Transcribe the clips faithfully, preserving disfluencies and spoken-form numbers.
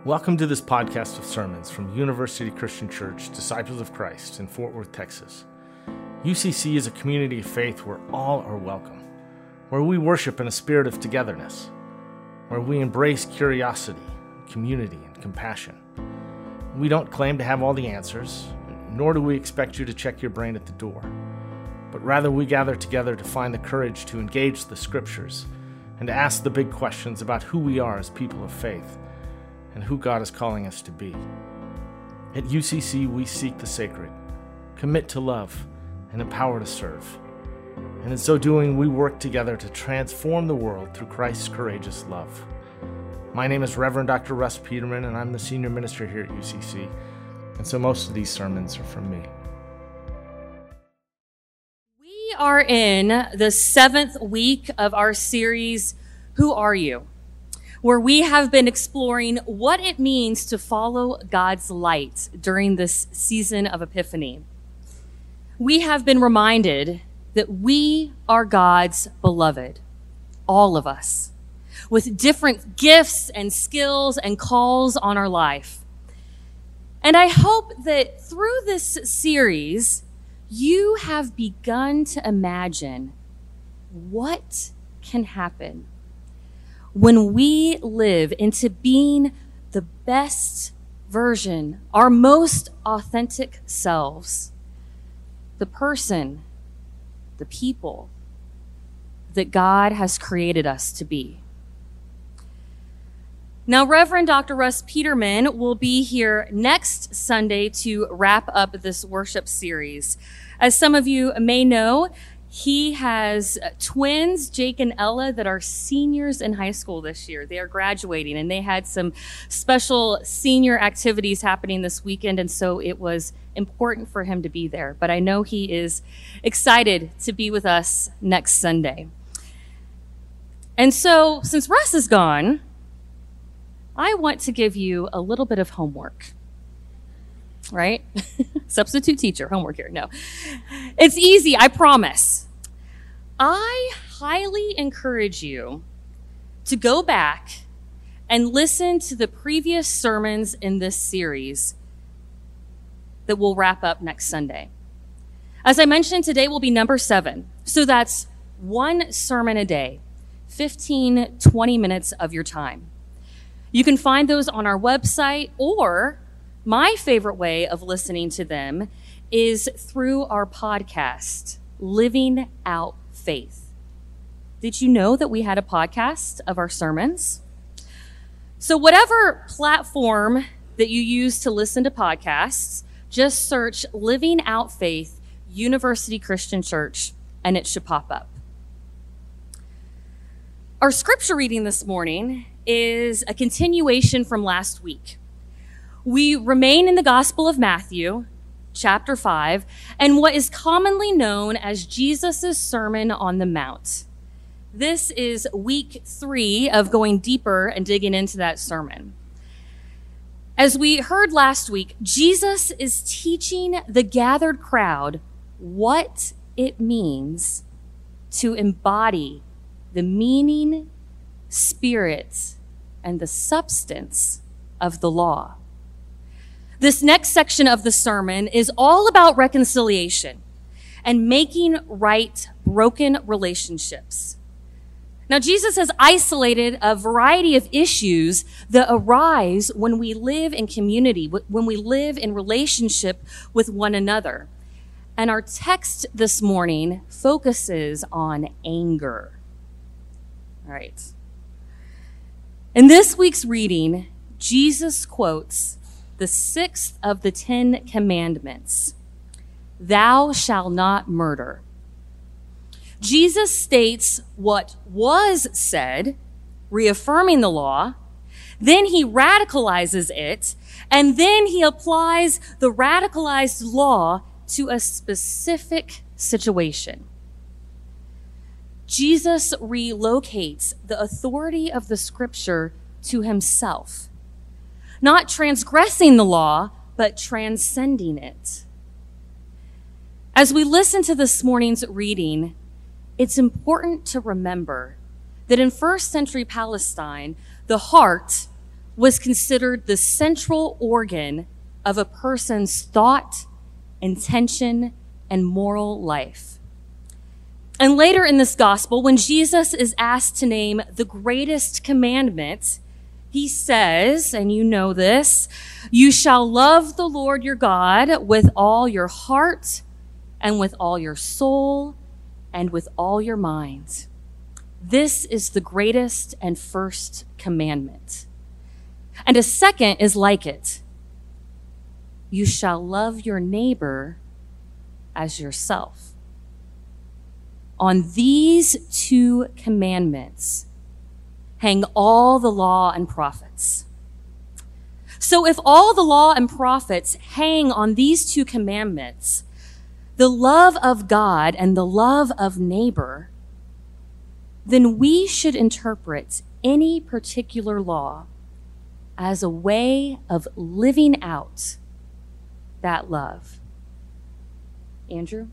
Welcome to this podcast of sermons from University Christian Church, Disciples of Christ in Fort Worth, Texas. U C C is a community of faith where all are welcome, where we worship in a spirit of togetherness, where we embrace curiosity, community, and compassion. We don't claim to have all the answers, nor do we expect you to check your brain at the door, but rather we gather together to find the courage to engage the scriptures and to ask the big questions about who we are as people of faith and who God is calling us to be. At U C C, we seek the sacred, commit to love, and empower to serve. And in so doing, we work together to transform the world through Christ's courageous love. My name is Reverend Doctor Russ Peterman, and I'm the senior minister here at U C C, and so most of these sermons are from me. We are in the seventh week of our series, Who Are You?, where we have been exploring what it means to follow God's light during this season of Epiphany. We have been reminded that we are God's beloved, all of us, with different gifts and skills and calls on our life. And I hope that through this series, you have begun to imagine what can happen when we live into being the best version, our most authentic selves, the person, the people that God has created us to be. Now, Reverend Doctor Russ Peterman will be here next Sunday to wrap up this worship series. As some of you may know, he has twins, Jake and Ella, that are seniors in high school this year. They are graduating, and they had some special senior activities happening this weekend, and so it was important for him to be there. But I know he is excited to be with us next Sunday. And so, since Russ is gone, I want to give you a little bit of homework. Right? Substitute teacher, homework here. No. It's easy, I promise. I highly encourage you to go back and listen to the previous sermons in this series that we'll wrap up next Sunday. As I mentioned, today will be number seven. So that's one sermon a day, fifteen, twenty minutes of your time. You can find those on our website, or my favorite way of listening to them is through our podcast, Living Out Faith. Did you know that we had a podcast of our sermons? So whatever platform that you use to listen to podcasts, just search Living Out Faith, University Christian Church, and it should pop up. Our scripture reading this morning is a continuation from last week. We remain in the Gospel of Matthew, chapter five, and what is commonly known as Jesus' Sermon on the Mount. This is week three of going deeper and digging into that sermon. As we heard last week, Jesus is teaching the gathered crowd what it means to embody the meaning, spirit, and the substance of the law. This next section of the sermon is all about reconciliation and making right broken relationships. Now, Jesus has isolated a variety of issues that arise when we live in community, when we live in relationship with one another. And our text this morning focuses on anger. All right. In this week's reading, Jesus quotes the sixth of the Ten Commandments, "Thou shalt not murder." Jesus states what was said, reaffirming the law, then he radicalizes it, and then he applies the radicalized law to a specific situation. Jesus relocates the authority of the scripture to himself, not transgressing the law, but transcending it. As we listen to this morning's reading, it's important to remember that in first century Palestine, the heart was considered the central organ of a person's thought, intention, and moral life. And later in this gospel, when Jesus is asked to name the greatest commandment, he says, and you know this, "You shall love the Lord your God with all your heart and with all your soul and with all your mind. This is the greatest and first commandment. And a second is like it. You shall love your neighbor as yourself. On these two commandments hang all the law and prophets." So if all the law and prophets hang on these two commandments, the love of God and the love of neighbor, then we should interpret any particular law as a way of living out that love. Andrew?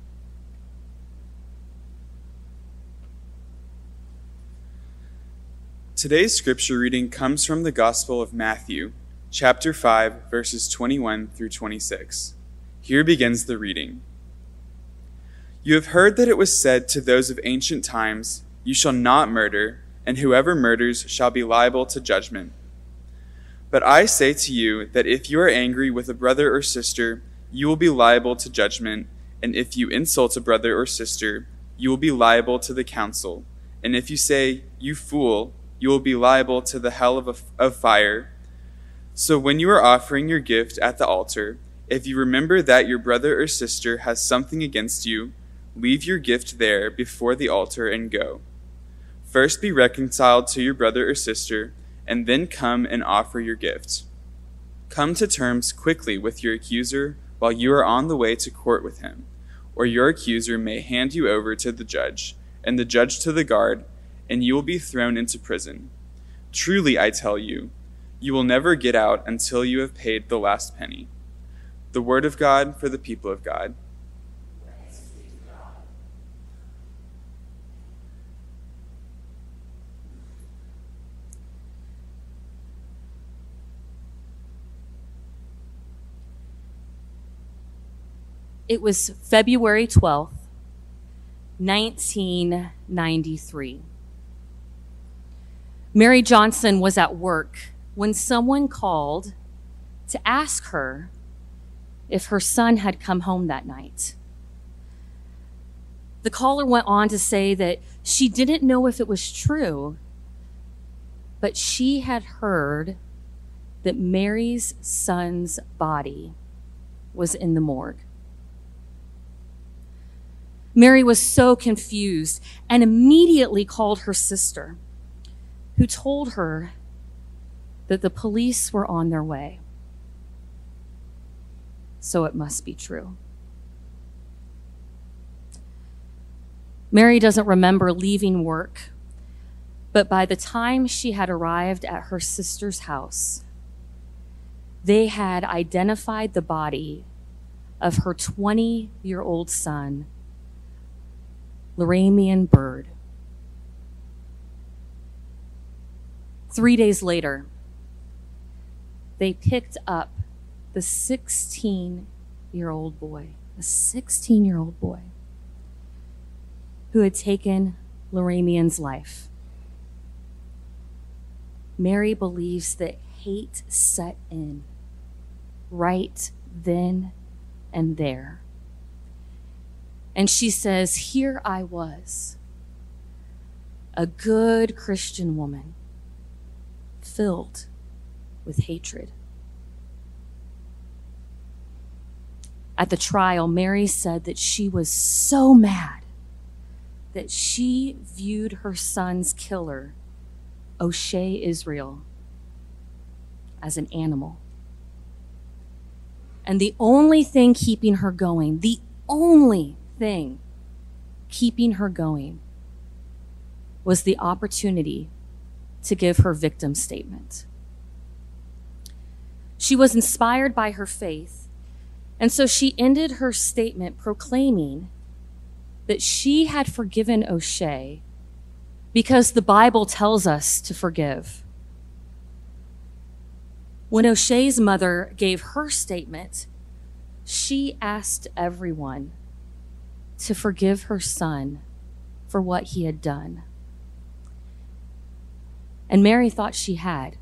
Today's scripture reading comes from the Gospel of Matthew, chapter five, verses twenty-one through twenty-six. Here begins the reading. "You have heard that it was said to those of ancient times, 'You shall not murder, and whoever murders shall be liable to judgment.' But I say to you that if you are angry with a brother or sister, you will be liable to judgment, and if you insult a brother or sister, you will be liable to the council. And if you say, 'You fool,' you will be liable to the hell of, a, of fire. So when you are offering your gift at the altar, if you remember that your brother or sister has something against you, leave your gift there before the altar and go. First be reconciled to your brother or sister, and then come and offer your gift. Come to terms quickly with your accuser while you are on the way to court with him, or your accuser may hand you over to the judge, and the judge to the guard, and you will be thrown into prison. Truly, I tell you, you will never get out until you have paid the last penny." The word of God for the people of God. It was February twelfth, nineteen ninety-three. Mary Johnson was at work when someone called to ask her if her son had come home that night. The caller went on to say that she didn't know if it was true, but she had heard that Mary's son's body was in the morgue. Mary was so confused and immediately called her sister, who told her that the police were on their way. So it must be true. Mary doesn't remember leaving work, but by the time she had arrived at her sister's house, they had identified the body of her twenty-year-old son, Laramian Byrd. Three days later, they picked up the sixteen-year-old boy, the sixteen-year-old boy who had taken Laramian's life. Mary believes that hate set in right then and there. And she says, here I was, a good Christian woman, filled with hatred. At the trial, Mary said that she was so mad that she viewed her son's killer, O'Shea Israel, as an animal. And the only thing keeping her going, the only thing keeping her going was the opportunity to give her victim statement. She was inspired by her faith, and so she ended her statement proclaiming that she had forgiven O'Shea because the Bible tells us to forgive. When O'Shea's mother gave her statement, she asked everyone to forgive her son for what he had done. And Mary thought she had.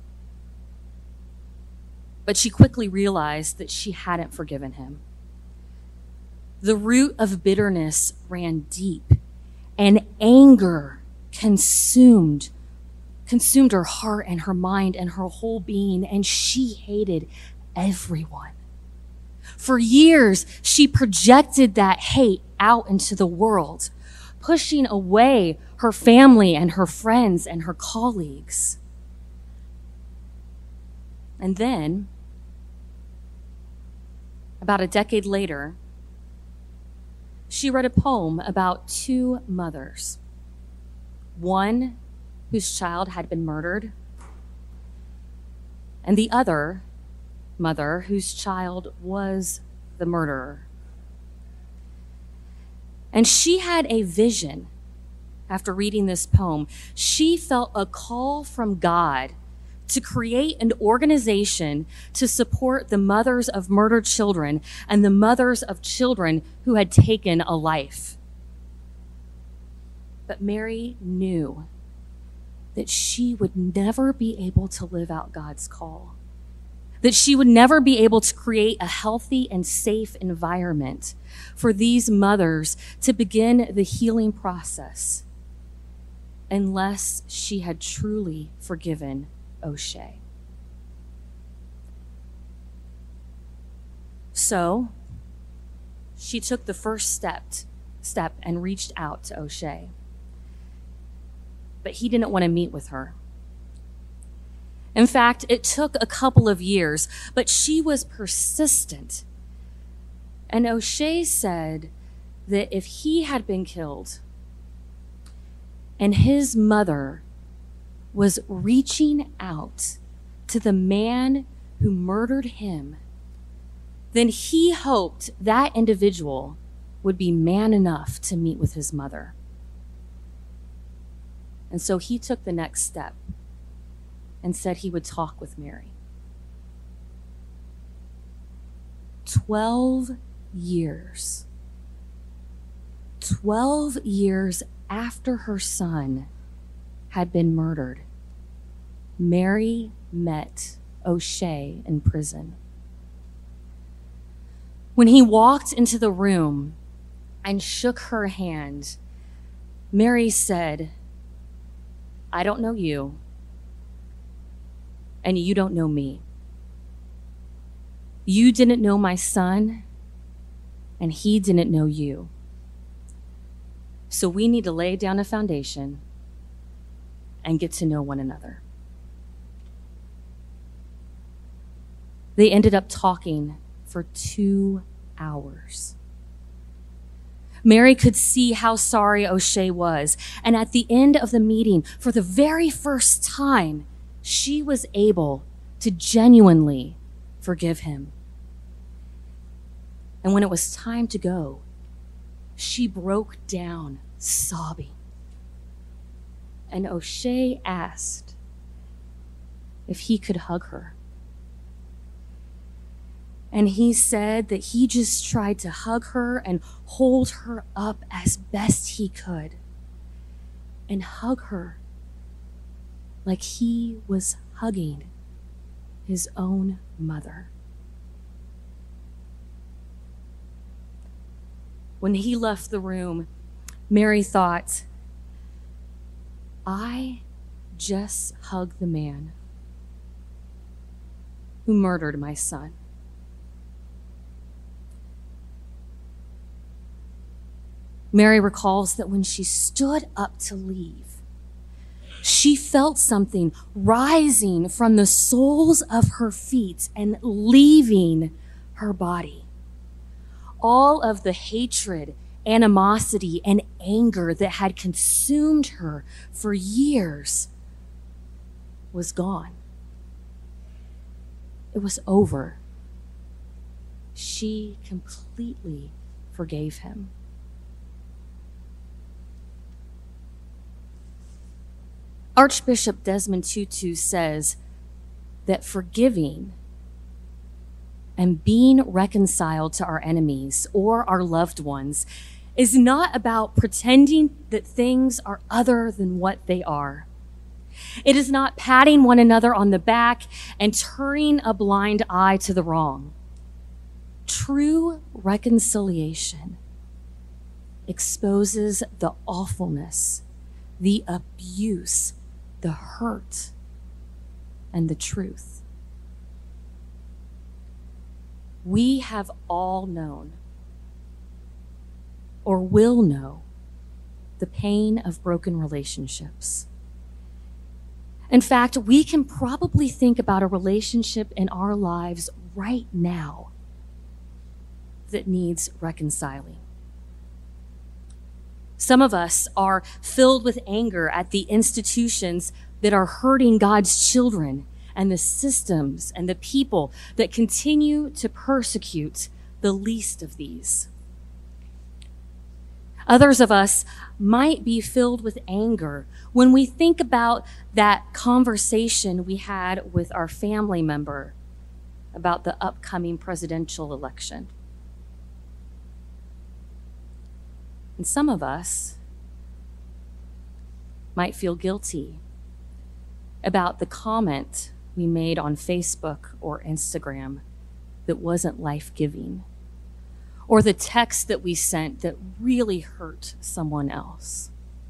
But she quickly realized that she hadn't forgiven him. The root of bitterness ran deep, and anger consumed consumed her heart and her mind and her whole being, and she hated everyone. For years, she projected that hate out into the world, pushing away her family and her friends and her colleagues. And then, about a decade later, she read a poem about two mothers. One whose child had been murdered, and the other mother whose child was the murderer. And she had a vision after reading this poem. She felt a call from God to create an organization to support the mothers of murdered children and the mothers of children who had taken a life. But Mary knew that she would never be able to live out God's call, that she would never be able to create a healthy and safe environment for these mothers to begin the healing process unless she had truly forgiven O'Shea. So she took the first step, step and reached out to O'Shea. But he didn't want to meet with her. In fact, it took a couple of years, but she was persistent. And O'Shea said that if he had been killed and his mother was reaching out to the man who murdered him, then he hoped that individual would be man enough to meet with his mother. And so he took the next step and said he would talk with Mary. Twelve years. Twelve years after her son had been murdered, Mary met O'Shea in prison. When he walked into the room and shook her hand, Mary said, "I don't know you, and you don't know me. You didn't know my son, and he didn't know you. So we need to lay down a foundation and get to know one another." They ended up talking for two hours. Mary could see how sorry O'Shea was, and at the end of the meeting, for the very first time, she was able to genuinely forgive him. And when it was time to go, she broke down sobbing. And O'Shea asked if he could hug her. And he said that he just tried to hug her and hold her up as best he could and hug her like he was hugging his own mother. When he left the room, Mary thought, I just hugged the man who murdered my son. Mary recalls that when she stood up to leave, she felt something rising from the soles of her feet and leaving her body. All of the hatred, animosity, and anger that had consumed her for years was gone. It was over. She completely forgave him. Archbishop Desmond Tutu says, that forgiving and being reconciled to our enemies or our loved ones is not about pretending that things are other than what they are. It is not patting one another on the back and turning a blind eye to the wrong. True reconciliation exposes the awfulness, the abuse, the hurt, and the truth. We have all known or will know the pain of broken relationships. In fact, we can probably think about a relationship in our lives right now that needs reconciling. Some of us are filled with anger at the institutions that are hurting God's children and the systems and the people that continue to persecute the least of these. Others of us might be filled with anger when we think about that conversation we had with our family member about the upcoming presidential election. And some of us might feel guilty about the comment we made on Facebook or Instagram that wasn't life-giving, or the text that we sent that really hurt someone else.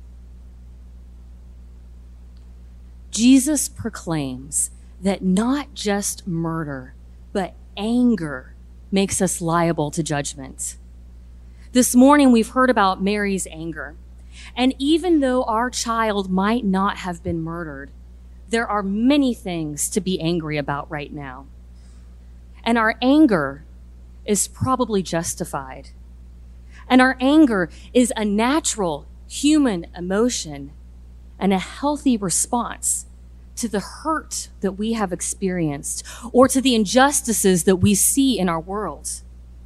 Jesus proclaims that not just murder, but anger makes us liable to judgment. This morning, we've heard about Mary's anger. And even though our child might not have been murdered, there are many things to be angry about right now. And our anger is probably justified. And our anger is a natural human emotion and a healthy response to the hurt that we have experienced or to the injustices that we see in our world.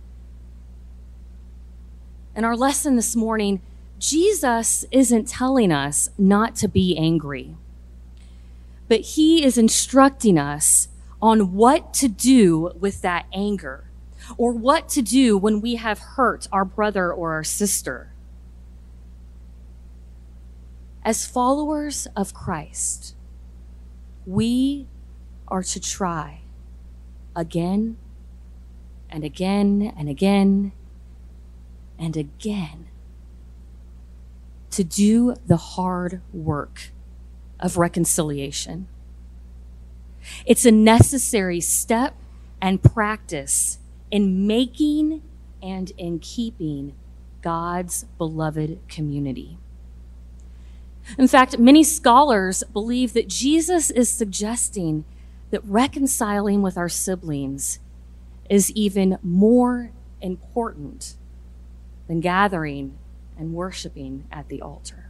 In our lesson this morning, Jesus isn't telling us not to be angry, but he is instructing us on what to do with that anger, or what to do when we have hurt our brother or our sister. As followers of Christ, we are to try again and again and again and again to do the hard work of reconciliation. It's a necessary step and practice in making and in keeping God's beloved community. In fact, many scholars believe that Jesus is suggesting that reconciling with our siblings is even more important than gathering and worshiping at the altar.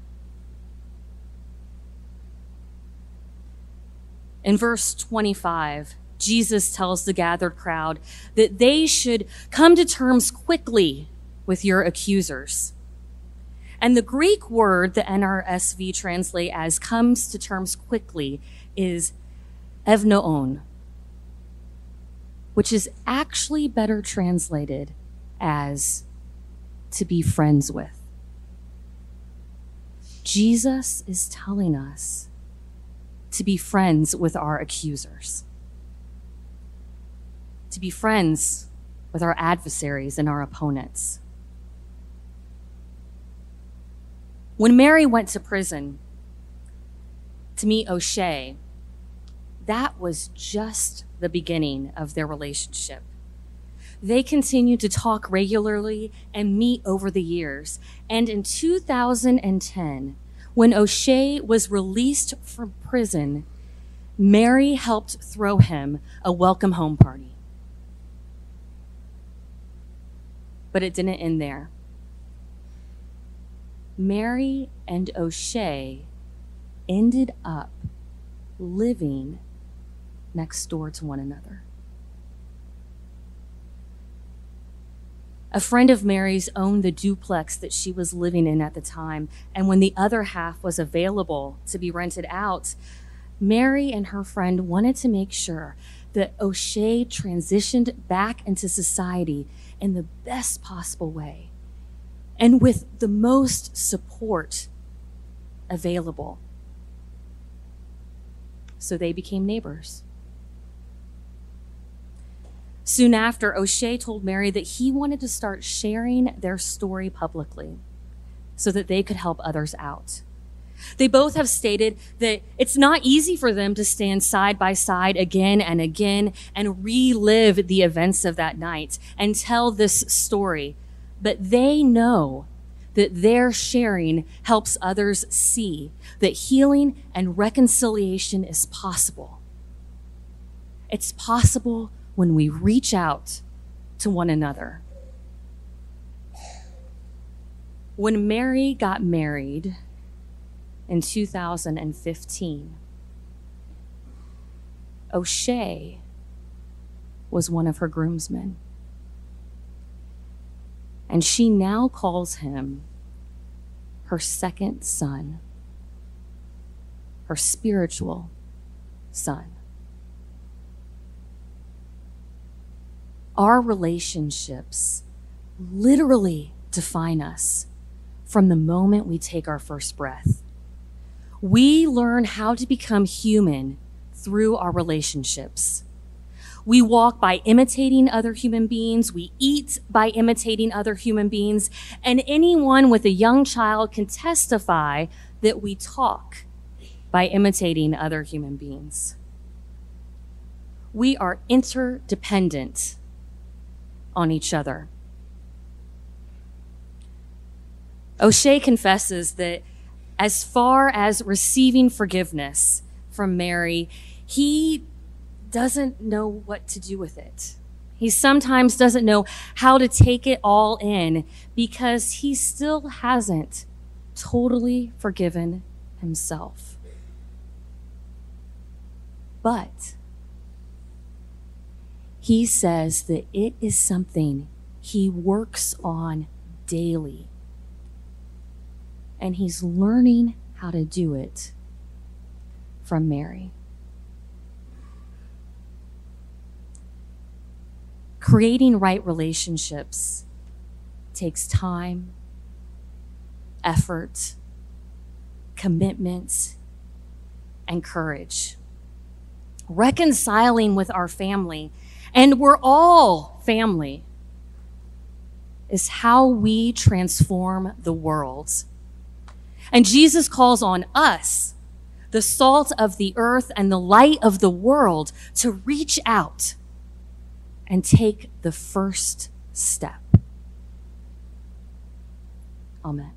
In verse twenty-five, Jesus tells the gathered crowd that they should come to terms quickly with your accusers. And the Greek word that N R S V translate as comes to terms quickly is evnoon, which is actually better translated as to be friends with. Jesus is telling us to be friends with our accusers, to be friends with our adversaries and our opponents. When Mary went to prison to meet O'Shea, that was just the beginning of their relationship. They continued to talk regularly and meet over the years. And in two thousand ten, when O'Shea was released from prison, Mary helped throw him a welcome home party. But it didn't end there. Mary and O'Shea ended up living next door to one another. A friend of Mary's owned the duplex that she was living in at the time, and when the other half was available to be rented out, Mary and her friend wanted to make sure that O'Shea transitioned back into society in the best possible way and with the most support available. So they became neighbors. Soon after, O'Shea told Mary that he wanted to start sharing their story publicly so that they could help others out. They both have stated that it's not easy for them to stand side by side again and again and relive the events of that night and tell this story, but they know that their sharing helps others see that healing and reconciliation is possible. It's possible when we reach out to one another. When Mary got married in two thousand fifteen, O'Shea was one of her groomsmen. And she now calls him her second son, her spiritual son. Our relationships literally define us from the moment we take our first breath. We learn how to become human through our relationships. We walk by imitating other human beings. We eat by imitating other human beings. And anyone with a young child can testify that we talk by imitating other human beings. We are interdependent on each other. O'Shea confesses that as far as receiving forgiveness from Mary, he doesn't know what to do with it. He sometimes doesn't know how to take it all in because he still hasn't totally forgiven himself. But he says that it is something he works on daily. And he's learning how to do it from Mary. Creating right relationships takes time, effort, commitment, and courage. Reconciling with our family, and we're all family, is how we transform the world. And Jesus calls on us, the salt of the earth and the light of the world, to reach out and take the first step. Amen.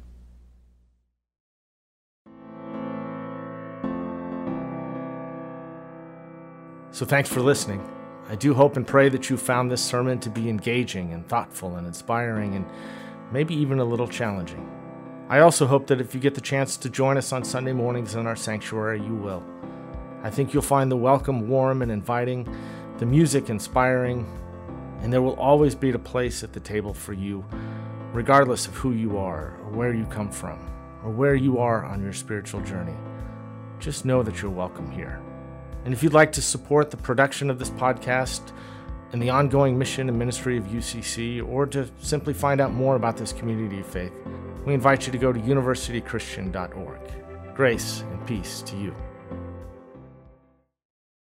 So thanks for listening. I do hope and pray that you found this sermon to be engaging and thoughtful and inspiring and maybe even a little challenging. I also hope that if you get the chance to join us on Sunday mornings in our sanctuary, you will. I think you'll find the welcome warm and inviting, the music inspiring, and there will always be a place at the table for you, regardless of who you are or where you come from or where you are on your spiritual journey. Just know that you're welcome here. And if you'd like to support the production of this podcast and the ongoing mission and ministry of U C C, or to simply find out more about this community of faith, we invite you to go to university christian dot org. Grace and peace to you.